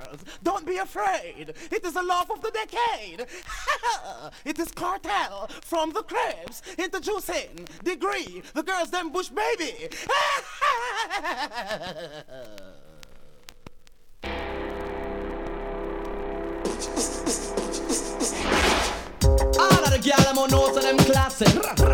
girls, don't be afraid. It is the laugh of the decade. It is Cartel from the Cribs introducing Degree, the girls them Bush baby. All of the gyal I'm on notes of them classic.